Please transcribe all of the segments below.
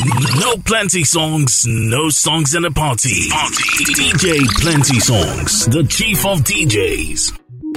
No Plenty Songs, no songs in a party. DJ Plenty Songs, the chief of DJs.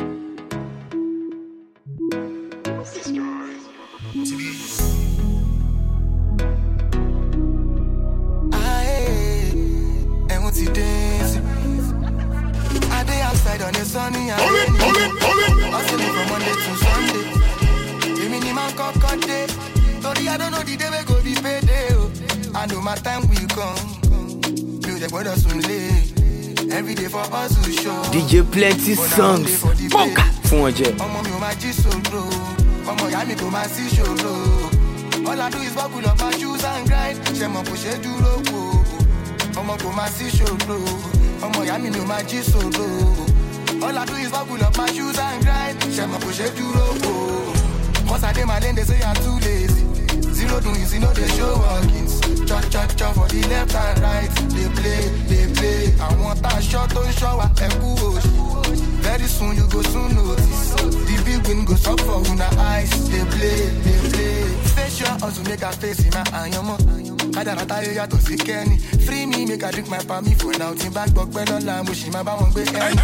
On the sunny and rainy, hustling from Monday to Sunday. The minimum cut day. Sorry, I don't know the day we go be payday. I know my time will come. Music brother soon lay. Every day for us to show. DJ Plenty Songs. Poka fún ọjẹ. Ọmọ mi ò máa jí sòrò. Ọmọ ìyá mi kò máa sí ṣòro. All I do is buckle up my shoes and grind. Ṣé mo kò ṣe dúró wò? Ọmọ kò máa sí ṣòro. Ọmọ ìyá mi ò máa jí sòrò. All I do is buckle up my shoes and grind. Share my push it to rope. Once I did my lane, they say I'm too lazy. Zero doing, you know they show workings. Chop for the left and right. They play. I want that shot on shower. Very soon you go soon notice. The big win goes up for una eyes. They play. Face your also make a face in my ayama. Kadarata ya to see Kenny. Free me, make I drink my palmy for now. Team back buck when all I'm wishing my bang be end.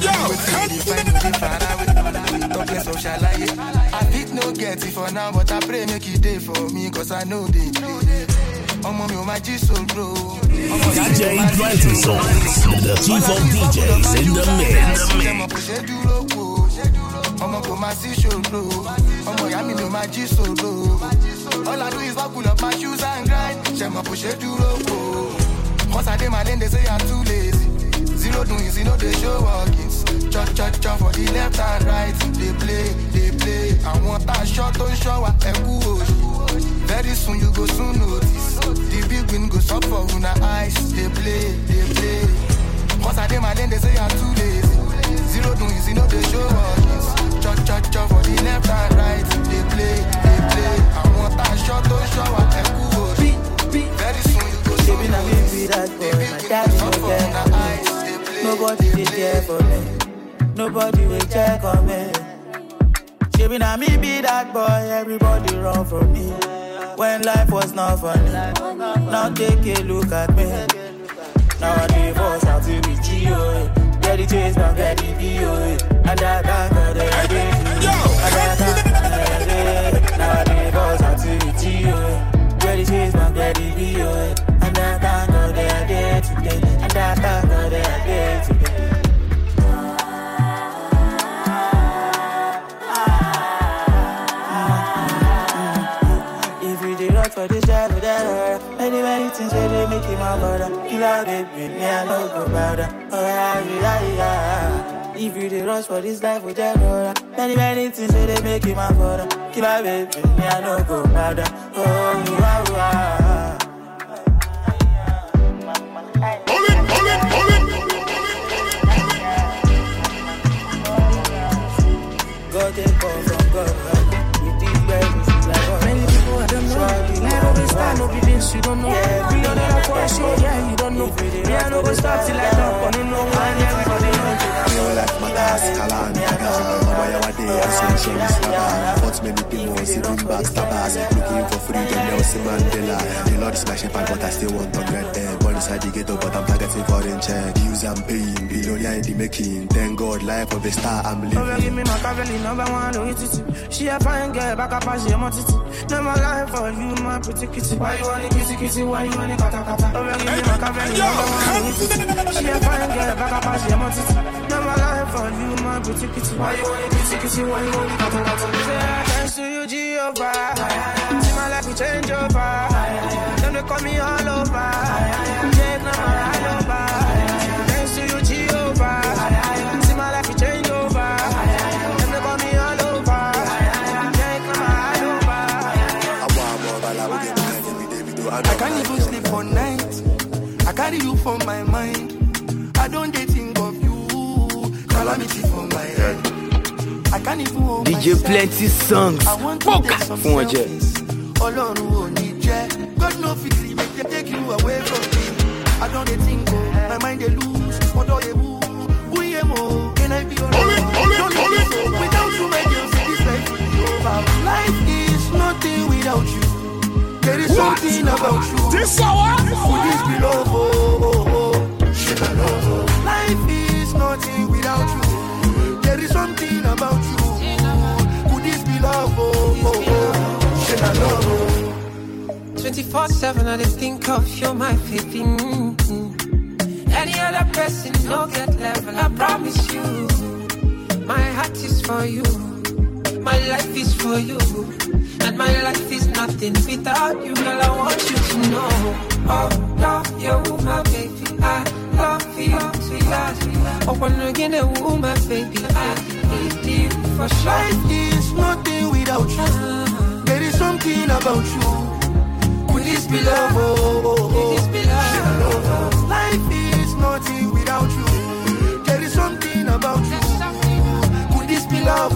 Talkless of shalaye. I fit no get it for now, but I pray make it day for me, cause I know they play. Ọmọ mi ò máa jí sòrò. DJ Plenty Songs, the chief of DJs in the mix. Ọmọ kò ṣe dúró wò. Ọmọ kò máa sí ṣòro. Ọmọ ìyá mi ò máa jí sòrò. All I do is buckle up my shoes and grind. Ṣé mo kò ṣe dúró wò. Once I dey my lane, they say I'm too lazy. Zero doing, you know they show workings. Chop for the left and right. They play. I want that shot on shower. Very soon you go soon notice. The big win goes up for una eyes. They play. Once I dey my lane, they say I'm too lazy. Zero doing, you know they show workings. Chop for the left and right. They play. I want that shot on shower. Very soon you go soon notice. The big win goes up for una eyes. Nobody will care for me. Nobody will check on me. Baby, now me be that boy. Everybody run from me. When life was not funny. Now take a look at me. Now I divorce out to the G.O.A. Get the chase back, get the B.O.A. And I can't go there again. Now I divorce out to the G.O.A. Get the chase back, get the B.O.A. And I can't go there again today. And I can't go there again today. For this job with that many things where they make him my brother. Kill out baby, me I know go powder. Oh yeah. If you dey rush for this life with that many things where they make him my brother. Kill out baby, me I know go powder. Oh yeah. Hold it. God take call from God. With these babies, like many people I don't know. Never will start, no be this, you don't know. Yeah, we on the for a show, yeah, you don't know. Me, I know go start till I don't on no man, everybody knows. Like my gas, Kalan, Day, I say James Lava. Fought many people, sitting backstabbers. Looking for freedom, Nelson Mandela. The Lord is my shepherd, but I still want to get there. Born inside the ghetto, but I'm targeting foreign check. Use and paying, billionaire in the making. Thank God, life of a star, I'm living. Give me my Machiavelli, number one, don't hit it. She a fine girl, back up as she a titi. Never lie for you, my pretty kitty. Why you want it, kitty, why you want it, kata. Give me Machiavelli, number one, don't hit it. She a fine girl, back up as she a titi. Never lie for you, my pretty kitty. Why you want it, kitty, why you want it, kata. Thanks to you, Jehovah. See my life will change over. Them they call me all over. Take no more all over. Thanks to you, Jehovah. See my life will change over. Them they call me all over. Take no more all over. I can't even sleep for night. I carry you for my mind. I don't dare think of you. Calamity for my head. I can't even hold DJ Plenty Songs. Poka fún ọjẹ. Ọlọ́run ò ní jẹ́. God no fit make them take you away from me. I don't dey think oh, my mind dey lose. Ọ̀dọ̀ ewu, wúyẹ mo, can I be your love? Without you, my girl, say this life will be over. Life is nothing without you. There is is something about you. This hour. Could this be love? Life is nothing without you. There is something about you. Could this be love? 24/7, I just think of you, my baby. Any other person, no get level. I promise you, my heart is for you. My life is for you, and my life is nothing without you. Girl, I want you to know. Oh, love you, my baby. I love you, sweetheart. Oh, when you get a woman, baby, I need you for sure. Life is nothing without you. There is something about you. Could this be love? Could this be love? Life is nothing without you. There is something about you. Could this be love?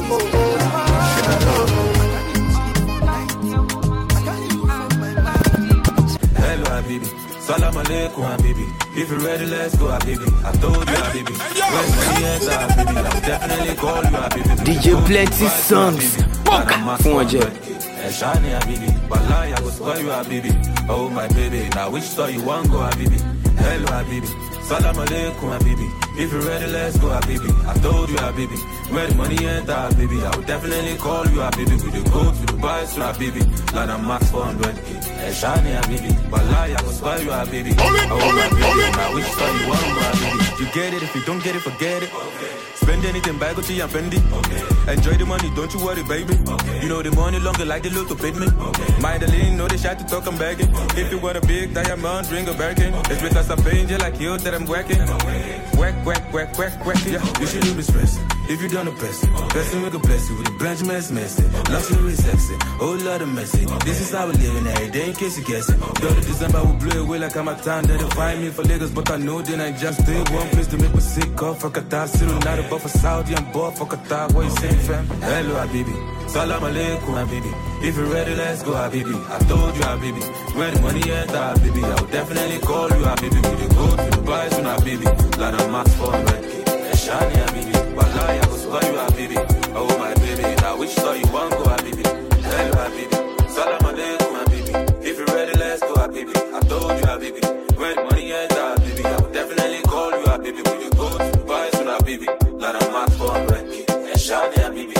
Hello, Habibi. Salam alaikum, Habibi. If you're ready, let's go, Habibi. I told you, Habibi. When we enter, Habibi, I'll definitely call you, Habibi. DJ Plenty Songs. Poka fún ọjẹ́. Shani, Habibi. Wallahi, I go spoil you, Habibi. Oh, my baby. Now, which store you want go, Habibi? Hello, Habibi. Salam alaikum, Habibi. If you're ready, let's go, Habibi. I told you, Habibi. When the money enter, Habibi, I will definitely call you, Habibi. We will go to Dubai, so Habibi. Like I'm max 400K. Shani, Habibi. Wallahi, I go spoil you, Habibi. Oh, my baby. Now, which store you want go, Habibi? You get it. If you don't get it, forget it. Okay. Spend anything, buy Gucci and Fendi. Okay. Enjoy the money, don't you worry, baby. Okay. You know the money longer like the look to pay me. Okay. My darling, know they shy to talk, I'm begging. Okay. If you want a big diamond, ring a Birkin. It's because I'm paying you like you that I'm working. Work, yeah. You shouldn't be stressed. If you done the best, blessing we can bless you with a Benjamin's messy. Luxury sexy, whole lot of messy. This is how we living every day in case you guess it. Go to December, we blow away like I'm a time. They find me for Lagos, but I know then I just did one place to make me sick off. For Qatar, still not above for Saudi, I'm bored for Qatar. What you saying, fam? Hello, Habibi. Salam alaikum, Habibi. If you're ready, let's go, Habibi. I told you, Habibi. When the money enter, Habibi, I will definitely call you, Habibi. We will go to Dubai soon, Habibi. Like I'm max 400K. Shani, Habibi. Wallahi, I go spoil you, Habibi. Oh, my baby. Now, which store you want go, Habibi? Hello, Habibi. Salam alaikum, Habibi. If you're ready, let's go, Habibi. I told you, Habibi. When the money enter, Habibi, I will definitely call you, Habibi. We will go to Dubai soon, Habibi. Like I'm max 400K. Shani, Habibi.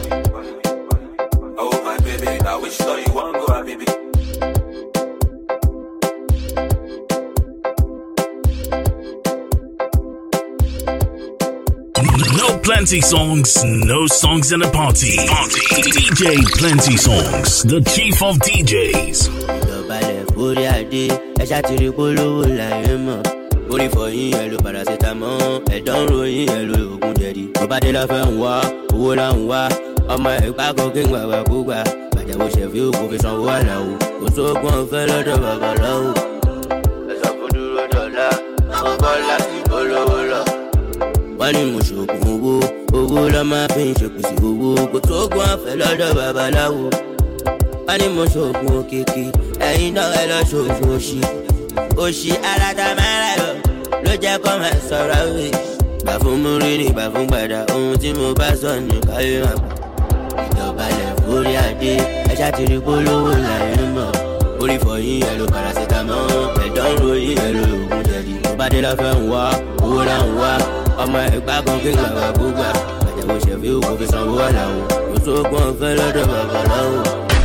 Oh, my baby. Now, which store you want go, Habibi? No Plenty Songs, no songs in a party. DJ Plenty Songs, the chief of DJs. Orí fọyín ẹlò paracetamol, ẹ̀dán ròyìn ẹlò ògùn jẹ̀dí. Ọba dé la fẹ́ ń wá, owó la ń wá. Ọmọ ẹ̀gbá kan kí n gbàgbà kú gbà. Bàjẹ́wò ṣẹ̀fí òkú fi sanwó àlàó. Kò sóògùn ọ̀fẹ́ lọ́dọ̀ babaláwo. Ẹ̀sọ́ fún dúró dọ̀la, àwọn bọ́lá sí olówó lọ. Wọ́n ní mo ṣògùn owó, owó lọ́ máa fi ń ṣèpèsè owó. Kò sóògùn ọ̀fẹ́ lọ́dọ̀ babaláwo. Wọ́n ní mo ṣògùn òkèké, ẹ̀yin náà ẹ lọ ṣògùn òṣì. Òṣì alátàmárà lọ ló jẹ́ kó máa sọ̀rọ̀ wí. Gbà fún mú rí ni gbà fún gbàdá ohun tí mo bá sọ ní káyé máa gbà. Ìjọba lẹ̀ forí adé ẹja ti rí polówó láyé mọ̀. Orí fọyín ẹlò paracetamol, ẹ̀dán ròyìn ẹlò ògùn jẹ̀dí. Ọba dé la fẹ́ ń wá, owó la ń wá. Ọmọ ẹ̀gbá kan kí n gbàgbà kú gbà. Bàjẹ́wò ṣẹ̀fí òkú fi sanwó àlàó. Kò sóògùn ọ̀fẹ́ lọ́dọ̀ babaláwo.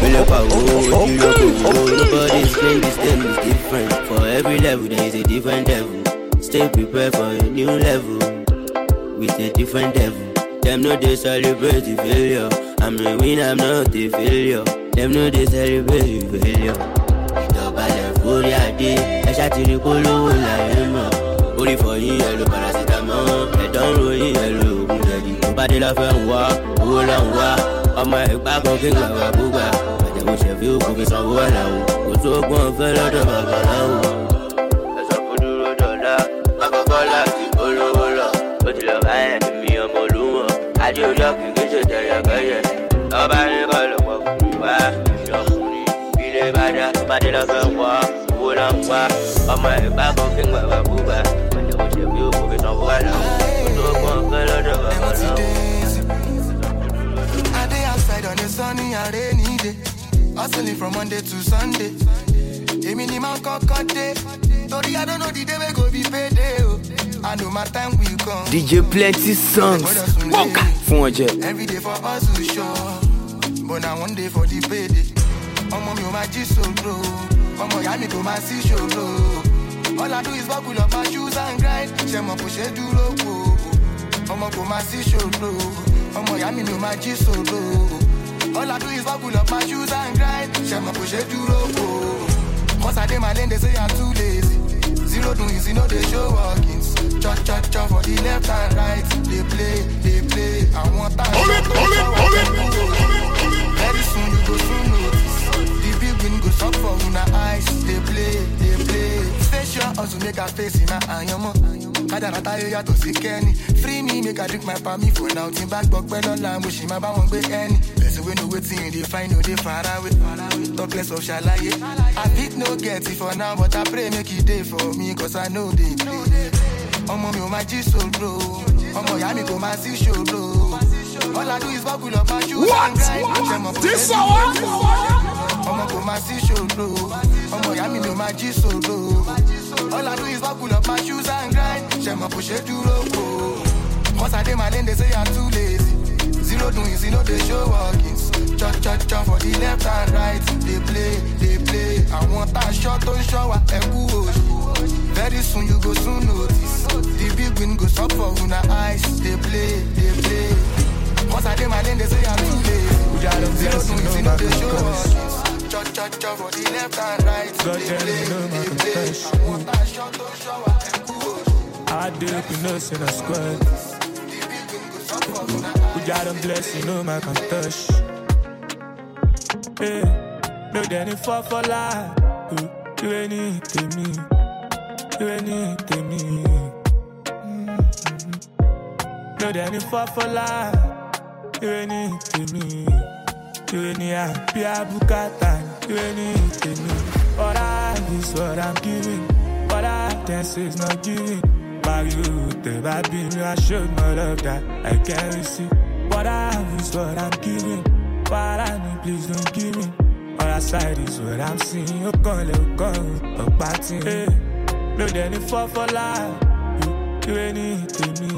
Nobody's playing this game is different. For every level there is a different devil. Stay prepared for a new level with a different devil. Them know they celebrate the failure. I'm a winner, I'm not a failure. Them know they celebrate the failure. Ìjọba lẹ̀ forí adé ẹ̀ṣá ti rí polówó láyé mọ̀. Orí fọyín ẹlò paracetamol, ẹ̀dán ròyìn ẹlò ògùn jẹ̀dí. Ọba dé la fẹ́ ń wá, owó la ń wá. Ọmọ ẹ̀gbá kan kí n gbàgbà kú gbà. Bàjẹ́wò ṣẹ̀fí òkú fi sanwó àlàó. Kò sóògùn ọ̀fẹ́ lọ́dọ̀ babaláwo. Ẹ̀sọ́ fún dúró dọ̀la, àkọ́kọ́ láti olówó lọ. Ó ti lọ bá ẹ̀ mi ọmọ olúmọ̀. Adé ojú ọkùnrin kì í ṣe tẹ̀yẹ̀kẹ́yẹ. Ọba ní kọ́ ló pọ̀ fún mi wá. Ìjọkùnrin ilé bàdá, bàdé lọ fẹ́ wá. Owó náà ń wá. Ọmọ ẹ̀gbá kan kí n gbàgbà kú gbà. Bàjẹ́wò ṣẹ̀fí òkú fi sanwó àlàó. Kò sóògùn ọ̀fẹ́ lọ́dọ̀ babaláwo. On a sunny and rainy day, hustling from Monday to Sunday. A minimum day. Sorry, I don't know the day we go be payday. I know my time will come. DJ Plenty Songs. Every day for us to show. But now one day for the payday. I'm my G-so bro. I'm my go my C-show bro. All I do is buckle up my shoes and grind. Shema push it to low. I'm go my C-show bro. I'm my G-so bro. All I do is buckle up my shoes and grind. Shema push it to low. Cause I did my lane, they say I'm too lazy. Zero doings, you know they show walkings. Chop for the left and right. They play. I want that. Very soon you go soon notice. The big win goes up for una eyes. They play. Station also make a face in my ayama. Kadarata ya to see Kenny. Free me, make I drink my palmy for now. Team back buck well on line, wishing my bound won't be any. Let's we know waiting, they find no they far away. Talk less of shalaye. I pick no get it for now, but I pray make it day for me, cause I know they play. I'm on my G-so bro. I'm on Yami go my C-show bro. All I do is buckle up my shoes and grind. This hour? I'm on my C-show bro. I'm on Yami go my G-so bro. All I do is buckle up my shoes and grind. Shema push it to low. Once I did my lane, they say I'm too lazy. Zero doings, you know they show walkings. Chop for the left and right. They play. I want that shot on shower. Very soon you go soon notice. The big win goes up for una eyes. They play. Once I did my lane, they say I'm too lazy. Zero doings, you know they show walkings. Chop for the left and right. They play. I want that shot on shower. I did up in us in a squad. We got them blessed, you know, man, can touch. Hey, no, then it fall for life. You anything me. No, then it fall for life. You anything me. You any happy, Bukata. You anything me. What I is what I'm giving. What I dance is not giving. You, the baby, I showed my love that I can't receive. What I have is what I'm giving. What I need, please don't give me. All outside is what I'm seeing. You can't go, a party. Hey, no, then it fall for life. You anything me.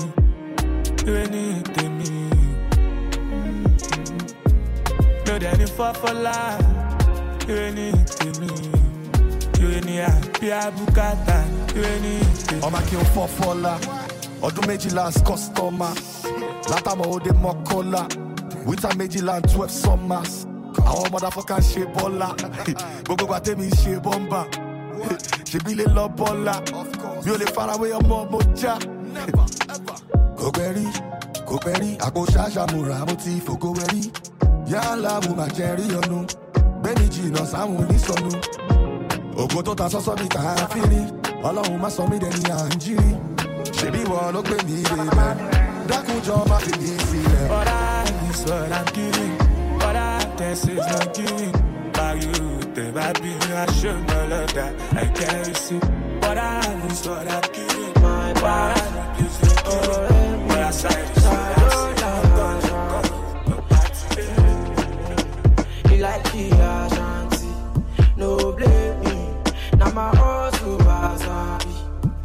No, then it fall for life. You anything me. You any happy, Bukata. Ọmọ kí n fọ́ fọ́lá, ọdún méjìlá kọ́sítọ́mà, látàmọ́ òde mọ́kọ́lá, wíńtà méjìlá 12 summers, àwọn motherfucker ṣe bọ́lá, gbogbo gbàtẹ́mi ṣe bọ́mbà, ṣèbí lè lọ bọ́lá, mi ò lè farawé ọmọ mo já. Kò gbẹ̀rí, àpò ṣáṣàmùrà mo ti fògo wẹ̀rí, yálà mo máa jẹ́ rí ọnu, gbẹ́ni jìnnà sáwọn onísọnù, ògo tó ta sọ́sọ́ bí káfírí. Ọlọ́run má sọ mí dẹni à ń jírí. Ṣèbí wọn ló gbé mi débẹ̀. Dákúnjọba fi mí sílẹ̀. What I is what I'm giving. What I dance is not giving. By you, the baby, I show no love that I can't receive. What I is what I'm giving. What I need, please don't give me. What I side is what I'm You like the Ashanti, no blame me. Now my heart to Wasabi.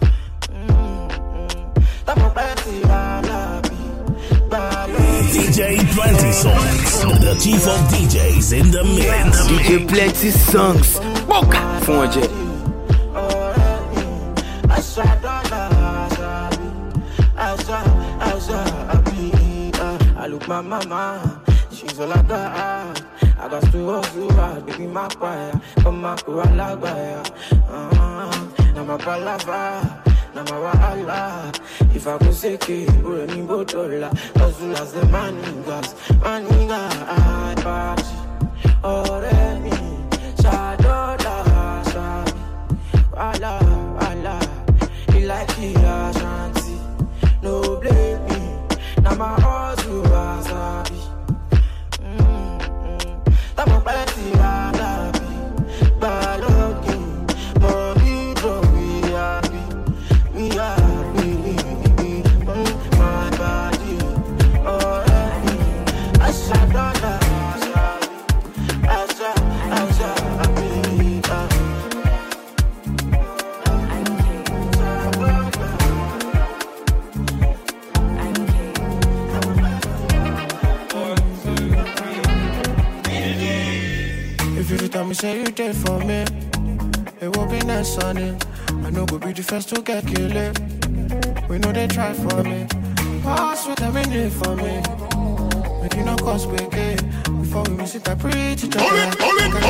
DJ Plenty Songs, the chief of DJs in the mix. DJ Plenty Songs. Boca! Fonje. I look my mama, she's all I got. I got to hustle hard, baby, my fire. Come on, go on, like fire. Now my palava, now my wahala. If I go sick, we're in Botola. As soon as the money gas, I party. Already, Shadow, Wala, you like the Ashanti, no blame me. Now my heart to Wasabi. I'm a party, I there for me. It will be nice on it. I know go be the first to get killed. We know they try for me. Pass with them in it for me. Make you no cause break it. Before we miss it, I preach it. Hold it.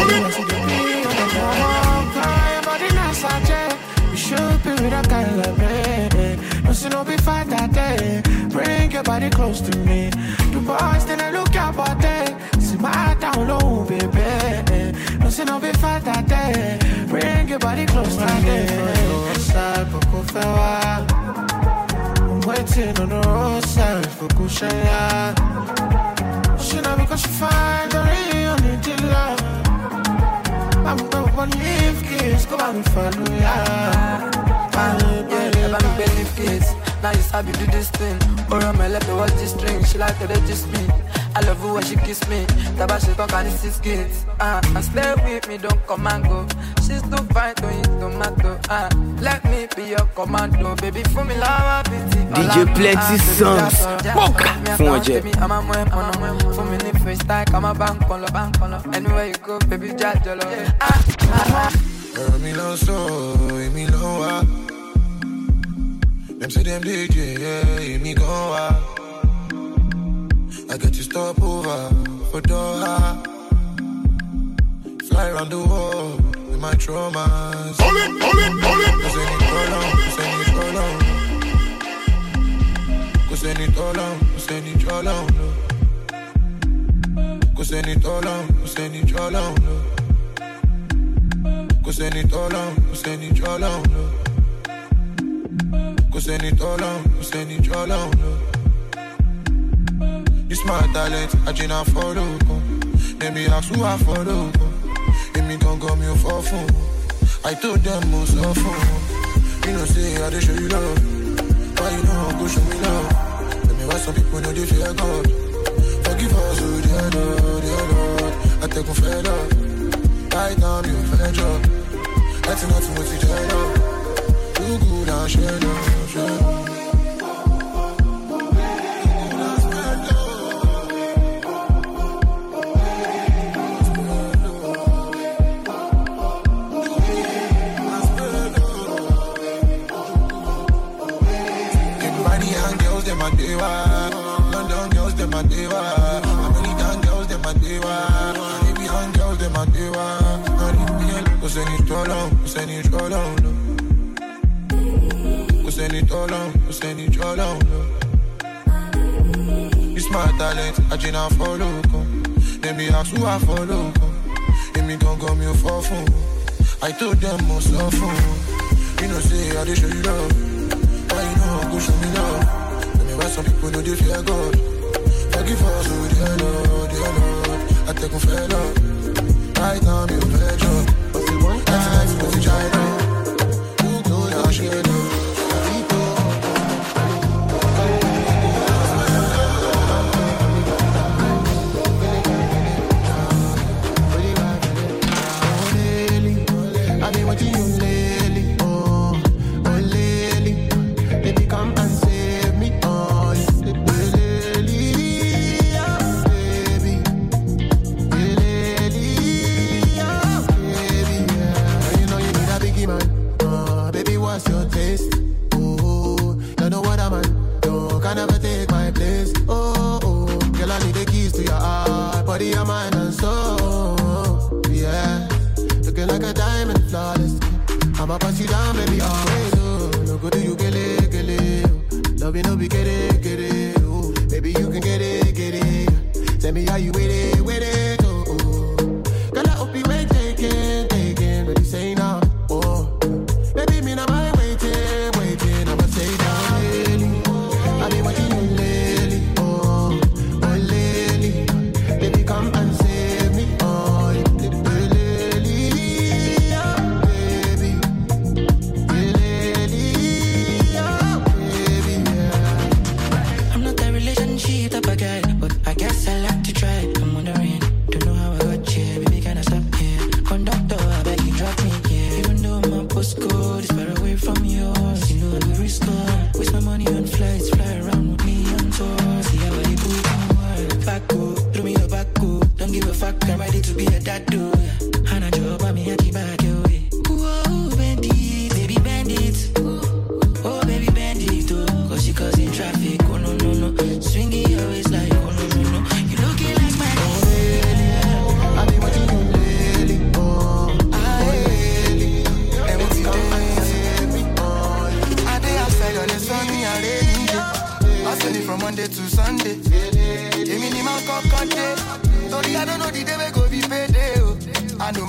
Everybody nice out there. You should be with a guy like me. No see no be fight that day. Bring your body close to me. The boys then I look your body. See my down low, baby. No see no be fight that day. Bring your body close to me. I'm waiting on the roadside for Kushaya. She know because she find the real need to love. I'm going to leave kids, go back and follow ya. Never make believe kids. Now you sabi do this thing. Or I'm let me watch this string. She like to just me. I love you when she kiss me. Taba she talk and it's kids. And stay with me, don't come and go. She's too fine to eat tomato. Let me be your commando, baby. For me love pity. DJ Plenty Songs. Fonje. I'm a moe. For me need first time. I'm a bank on the. Anywhere you go, baby, judge your love. Me no so, me no them say them DJ, yeah, me go I get to stop over for Doha. Fly around the world with my traumas. Hold it. Cause I need all long. Cause I need all long. Cause I need all long. Cause I need all long. Cause I need all long. Cause I need all long. Cause I need all long. Cause I need all long. Cause I need all long. This my talent, I just follow. Let me ask who I follow. Let me gon' go me for phone. I told them most of phone. You know say I dey show you love. Why you know go show me love? Let me why some people know they fear God. Forgive us, oh dear Lord. I take on fair love. Right now me a fair job. That's not too much to tell you. Too good and share love. London girls, them my diva. American girls, them my diva. Arabian girls, them my diva. Cause I need all long, cause I need all long. Cause I need all long, cause I need all long. It's my talent, I just follow. Let me ask who I follow. Let me gon' go me for phone. I told them most of phone. You know say I dey show you love. Why you know go show me love? Why some people know they fear God. Forgive us, oh dear Lord. I take on fair love. Right now I'm in a fair job. But the one time you put the child you go down, share love. I've been watching you lately. Oh, lately. Baby, come and save me. What's your taste? Oh, you know what I'm on. You can never take my place. Oh, girl, I need the keys to your heart, body, your mind, and soul. Yeah, looking like a diamond, flawless. I'ma pass you down, baby, always. Oh, no good to you, get it. Love you, no be get it. Oh, baby, you can get it. Tell me how you with it. Oh, girl, I hope you ain't taking, but you say now. Oh, baby, me not mind waiting, I'ma say down lately. I've been watching you lately, oh lately. Baby, come and save me, oh lately, oh baby, oh baby, yeah. I'm not a relationship type of guy, but I guess I like to try. I'm wondering, do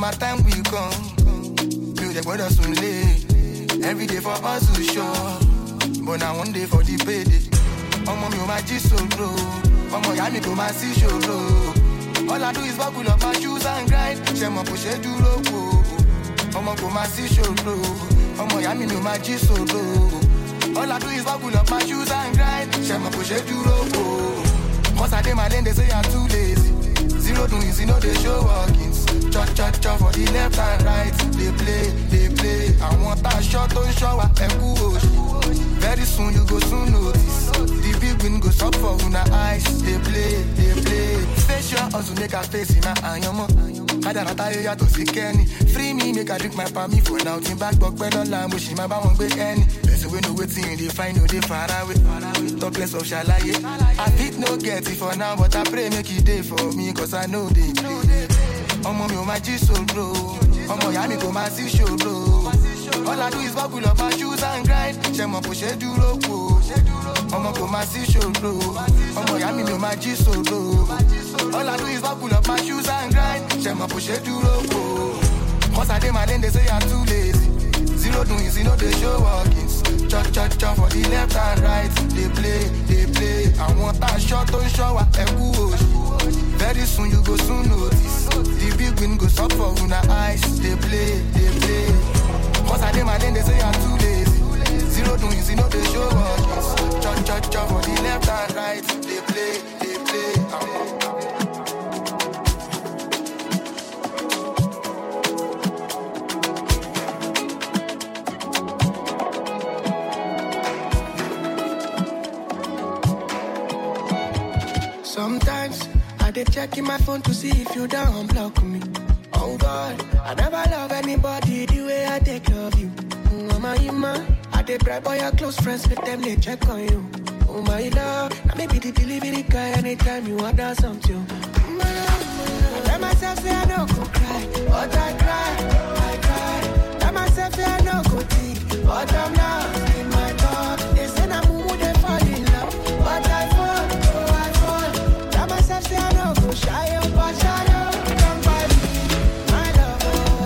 my time will come. Music with us soon late. Every day for us to show. But now one day for the payday. Omo mi o ma ji solo. Omo ya mi go ma si solo. All I do is buckle up my shoes and grind. She mo push it duro ko. Omo go ma si solo. Omo ya mi no ma ji solo. All I do is buckle up my shoes and grind. She mo push it duro ko. Once I dey my lane, they say I'm too lazy. Zero doings, you know they show walkings. Chop, chop, chop for the left and right. They play. I want that shot on shower. Very soon you go soon notice. The big win goes up for una eyes. They play. Face your hustle, make a face in my ayama. Kadarata ya to see Kenny. Free me, make a drink my palmy for now. Team back, but when all I'm wishing my bad won't be any. There's a way no waiting, they find you, they far away. Talk less of shalaye. I fit no get it for now, but I pray make it day for me, cause I know they play. Omo mi o ma ji solo. Omo ya mi go ma si solo. All I do is buckle up my shoes and grind. She mo push it duro ko. Omo go ma si solo. Omo ya mi no ma ji solo. All I do is buckle up my shoes and grind. She mo push it duro ko. Once I dey my lane, they say I'm too lazy. Zero doings, you know they show walkings. Chop, chop, chop for the left and right. They play. I want that shot on shower. Very soon you go soon notice. The big win goes up for una eyes. They play. Once I dey my lane, they say I'm too lazy. Zero doings, you know they show walkings. Chop, chop, chop for the left and right. They play. Sometimes I dey checking my phone to see if you don't block me. Oh God, I never love anybody the way I take love you. Oh my Ima, I dey bribe all your close friends, with them they check on you. Oh my love, I may be the delivery guy anytime you order something. I let myself say I no go cry, but I cry. Let myself say I no go think, but I'm lost in my thoughts. They say I'm who they fall in love, but I fall. Let myself say I no go shy up, but shy up. Come by me, my love,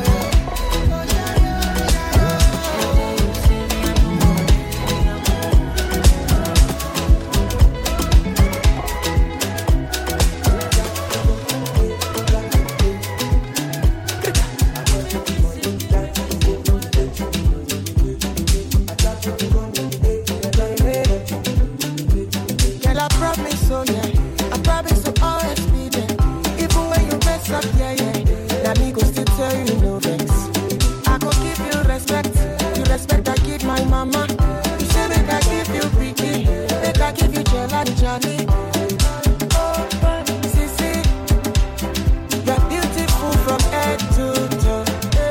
girl, I promise, oh yeah. I promise to always be there. Even when you mess up, yeah. Let me go still tell you no vex. I go give you respect. You respect, I give my mama. You say make I give you pretty. Make I give you jelly, Johnny. Oh, Sissy, you're beautiful from head to toe.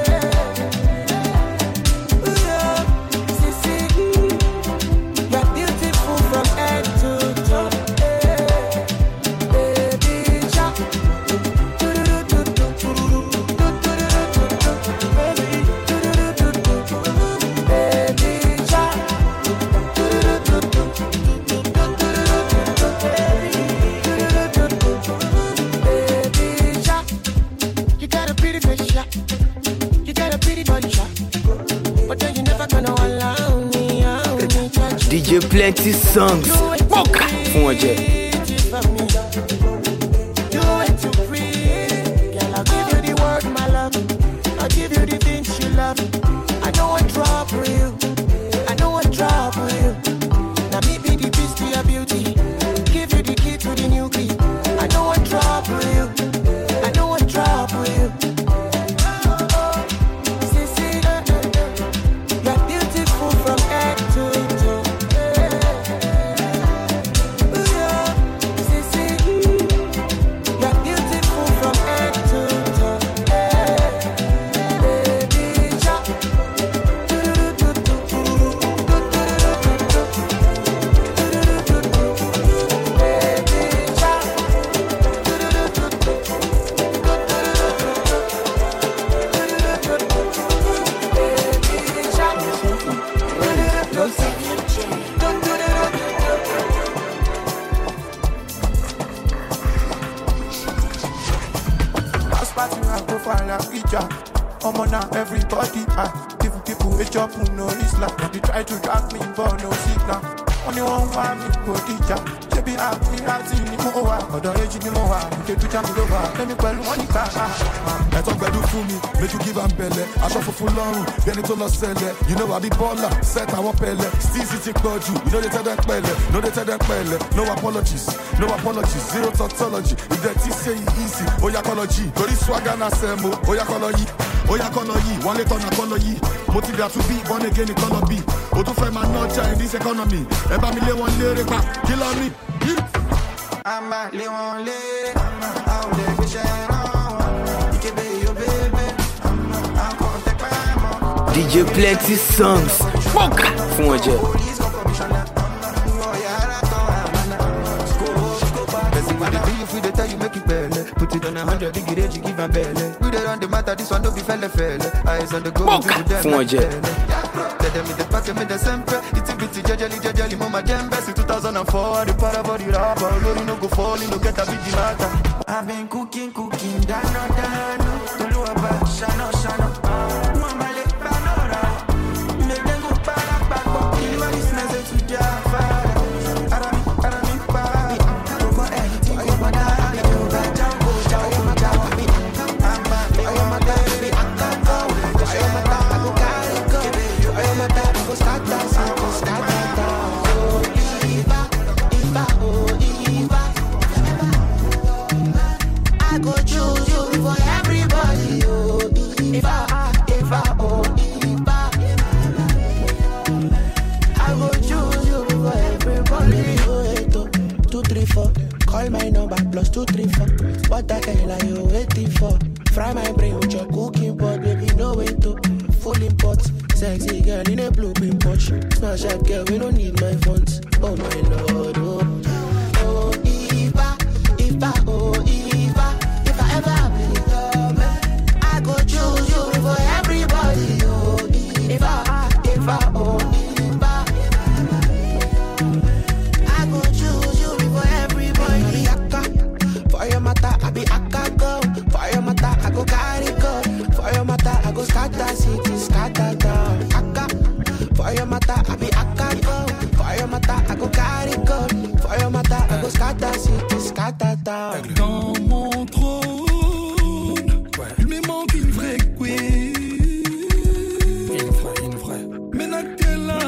Sissy, you're beautiful from head to toe. You got a pretty face, yeah. You got a pretty body, yeah. But then you never gonna allow me, touch you. DJ Plenty Songs. Moka fún ọjẹ. You ain't too pretty. Girl, I'll give you the word, my love. I'll give you the things you love. I don't want trouble you. I don't want trouble you. Now me be the beast to your beauty. Give you the key to the new key. I don't want trouble you. I don't want trouble you. Sissy, you're beautiful from head to toe. Ooh, yeah. People, a job who know Islam. They try to drag me, but no signal. Only one want me, go teacher. She be happy, happy, ni mo wa. Odo eji ni mo wa. They do jam over. Let me pẹ̀lú money car. Let us do for me, make you give am belle. I shop for full long, then it all sell. You know I be baller, set I want pelle. Still sitting called you know they tell them pelle. No they tell them pelle. No apologies, zero tautology. If they say it easy, oyakology. Tori swagger na semo, oyakology. One later on apology. Motivate to be born again, it gonna be. But to find my nurture in this economy. Eba mi le one lere pa, kill on me. I'm a le one lere. I'm the vision. You be your baby. I'm gonna take my mom. DJ Plenty Songs. Fuck! Fonje. If you tell you make it better, put it on 100 degree, you give a belly. We don't run the matter, this one don't be fella. Eyes on the go, Fonje. Let them in the pack, in the sempre. It's a bit jajali, mama jambes. In 2004, the parabody rapper. Lori no go falling, no get a big matter. I've been cooking, dano. Tuluaba, shano. Mama le panora. Make them go back, you are listening to Java. Arami, pa. I go choose you for everybody. If I go choose you for everybody. 2, 3, 4. Call my number +234. What the hell are you waiting for? Fry my brain with your cooking pot, baby, no way to. Full import, sexy girl in a blue pin pouch. Smash that girl, we don't need my funds. Oh my lord, oh Eva, if I ever become, I go choose you for everybody. If I go choose you for everybody. For your matter, I be Akka go. For your matter, I go carry go. For your matter, I go scatter city, scatter down. Akka. For your matter, I be Akka go. For your matter, I go carry go. For your matter, I go scatter city, scatter down. Dans mon trône, il me manque une vraie queen. Une vraie. Mais laquelle là?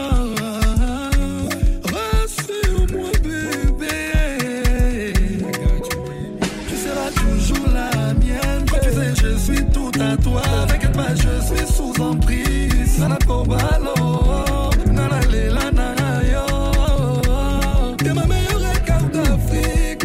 Rassure-moi, bébé. Tu seras toujours la mienne. Quand tu sais, je suis tout à toi. T'inquiète pas, je suis sous emprise. Nana Kobalo, Nana Lela, Nana Yo. T'es ma meilleure carte d'Afrique.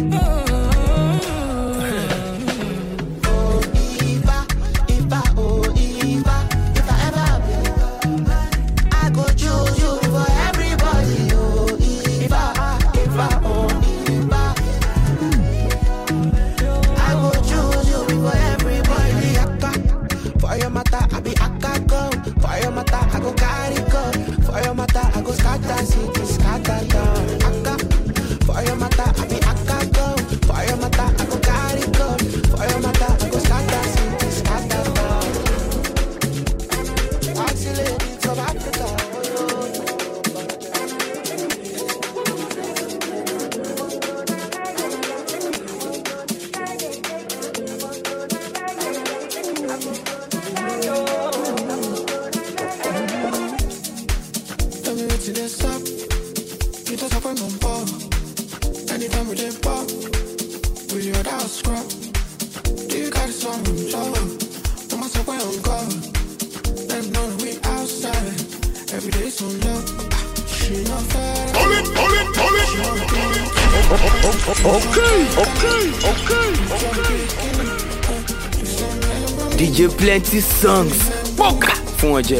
DJ Plenty Songs. Fuck! Fonje.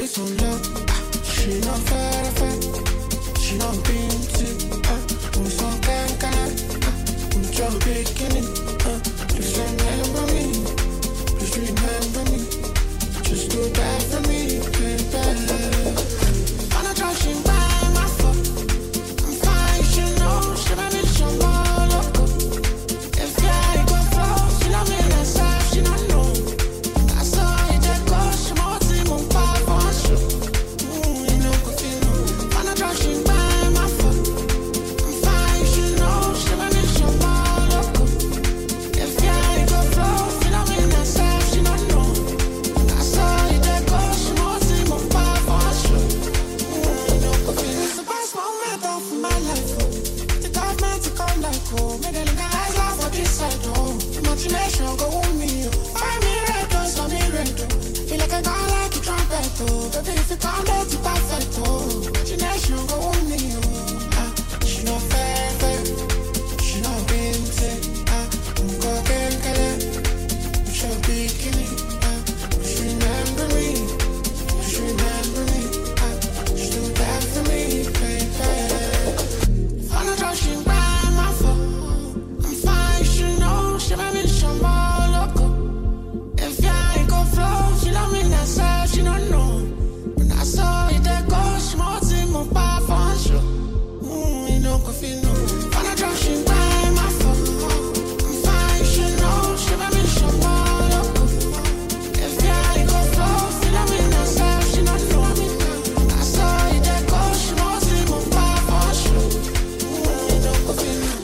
some love. She not fair. She not beauty. We so can. We try bikini. Just remember me. Just remember me. Just do that for me, baby. I'm not trusting by my phone. I'm fine, she knows. She made me some more loco. If I go flow, she love me herself. She not know. I saw it just go. She more team on fire for sure. You know, cause you know. I'm not trusting by my phone. I'm fine, she knows. She made me some more loco. If I go flow, she love me herself. She not know. I saw it just go. She more team on fire for sure. You know, cause it's the best moment of my life. The government to come like home. Make them guys laugh for this side, oh. Imagination go on me, oh. Find me red, oh, so me red, oh. Feel like I got like a trumpet, oh. Baby, if you come, let it perfect, oh. Imagination go on me, oh. She not fair. She not beauty, go get she bikini, she remember me. She remember me, she do that for me, baby. I'm not rushing by my phone. I'm fine, she knows. She made me some more loco. If I go flow, she love me herself. She don't know. When I saw it, there goes she more team on fire for sure. You know, cause you know. I'm not rushing by my phone. I'm fine, she knows. She made me some more loco. If I go flow, she love me herself. She don't know. I saw it, there goes she more team on fire for sure. You know, cause you know.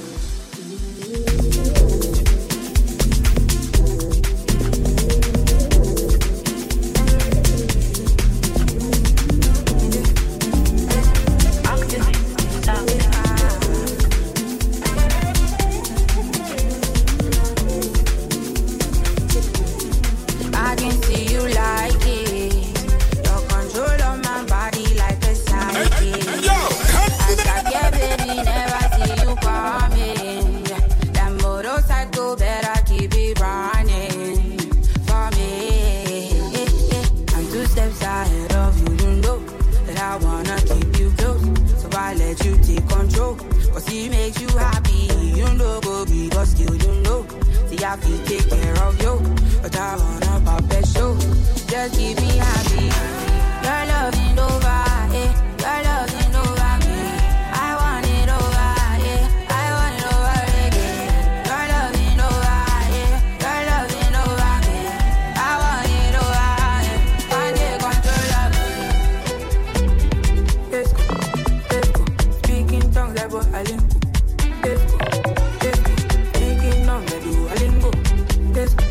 I can see you like it. Your control on my body like a psychic. As I get ready, never see you coming. That motorcycle better keep it running for me. I'm 2 steps ahead of you, you know that I wanna keep you close. So I let you take control. Cause he makes you happy, you know, go be, but still you know. See, I feel take care of you, but I wanna pop that show. Just keep me happy. Your loving over, your loving over me. I want it over, I want it over again. Your loving over, your loving over me. I want it over, can't take control of me. Let's go. Speaking tongues like what I link. Let's go. Speaking tongues like you I link. Let's go.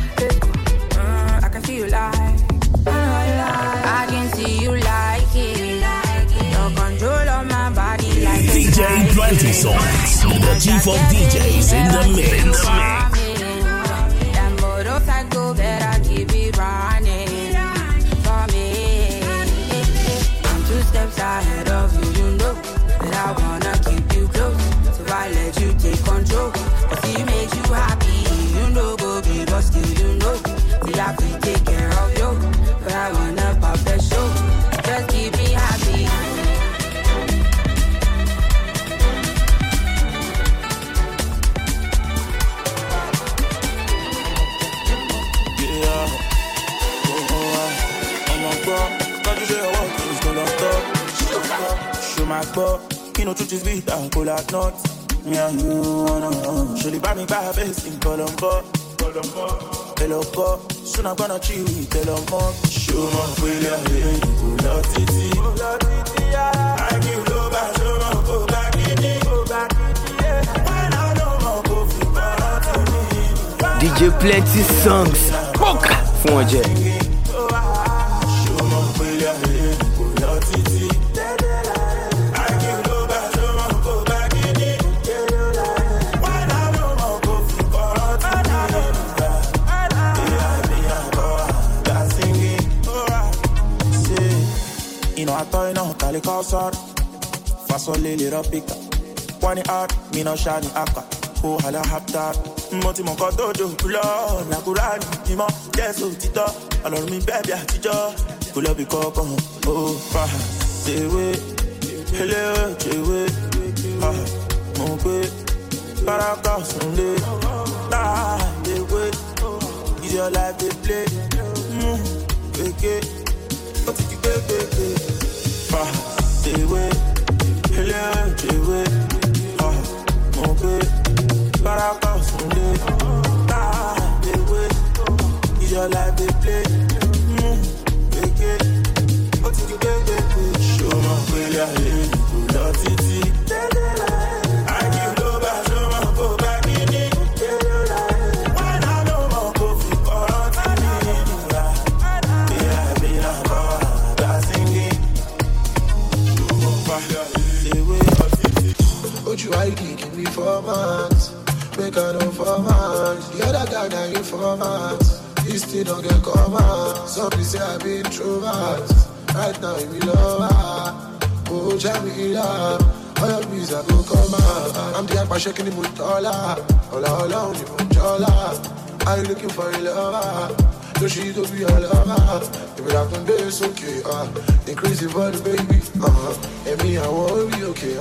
I can see you like. I can see you like it. Your control on my body like DJ Plenty Songs, the chief of DJs in the mix. That motorcycle better keep it running for me. I'm 2 steps ahead of you, you know that I wanna keep you close. So I let you take control. Cause he makes you happy, you know, go be, but still you know. See, I can take care of you, but I wanna pop that show. Just keep me happy. Show my spot, you know, truth is beat and pull out nuts. Me and you, no. Surely buy me by face in Colombo. Hello, God. Soon I'm gonna chill with Elon Musk. Show my failure, you pull out it. I give love, I show my go back in it. When I know my go feel back to me. DJ Plenty Songs. Poca! Fún ọjẹ́. Show my failure, you pull out it. I give love, I show my go back in it. When I know my go feel back to me. You know I thought you know Kali Kausar Fasole little picker Wani art, me no shani aka Ko hala haptar Moti mo koto do pulo Na kurani, ni mo Jesu tito Alor mi baby atijo pull up the cock on. Oh, stay away. Hello, stay away. Mon peu, Paracas Sunday. Stay away. Is your life they play? Okay. Stay away. Hello, stay away. Mon peu, Paracas Sunday. Stay away. Is your life they play? Show my way, I hate you, love Titi. I give over, show my go back in it. When I know my go for quarantine. Yeah, be a boy, that's singing. What you hiding? Give me 4 months. Make I know 4 months. The other guy now you 4 months. He still don't get covered. Some people say I've been introvert. Right now you love her. Oh, Jamie love. All your bees I go come out. I'm the hyper shaking the mood all on the moon jolla. Are you looking for a lover? So she don't be a lover. If it happen, baby, it's okay. Increase your body, baby. And me, I won't be okay.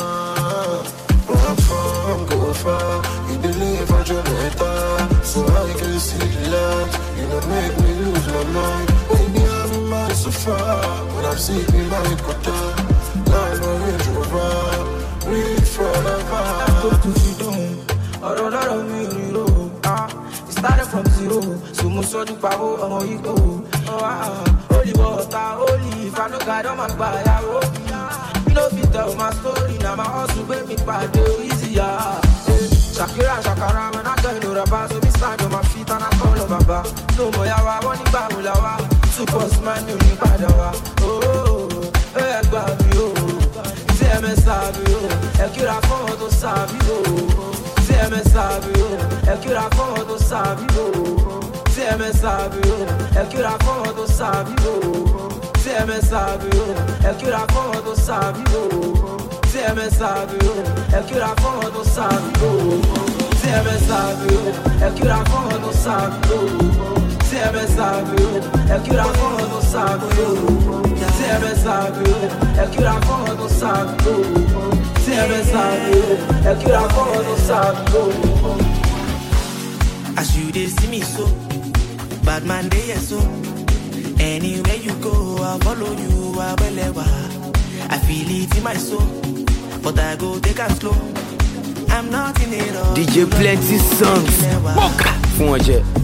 Run from, go far. You believe I don't know. So I can see the light. You don't make me lose my mind. Baby, I'm mad so far. When I'm sleeping, my quarter. Now I'm a Range Rover. Ready forever. Go to freedom. Or me, it started from zero. So much so do power on my ego. Holy water, holy. If I no guide on my fire, you know fit tell my story. Now my hustle make me bad easier. Shakira, Shakara, when I go to the bar, so me stand on my feet and I call on Baba. No more yawa, one in Babulawa. Super man, you need Padawa. Oh, eh, baby, oh. C'est me sabe, oh. É que la foto sabe, oh. C'est me sabe, oh. É que la foto sabe, oh. C'est me sabe, oh. É que la foto sabe, oh. C'est me sabe, oh. É que la foto sabe, oh. C'est me sabe, oh. É que la foto sabe, oh. C'est me sabe, oh. É que la foto sabe, oh. C'est me sabe, oh. É que la foto sabe, oh. C'est me sabe, oh. É que la foto sabe, oh. C'est me sabe, oh. É que la foto sabe, oh. As you dey see me so, bad man dey here so. Anywhere you go, I follow you, I will ever. I feel it in my soul, but I go take it slow. I'm not in it all. DJ Plenty Songs. Moka. Fún ọjẹ́.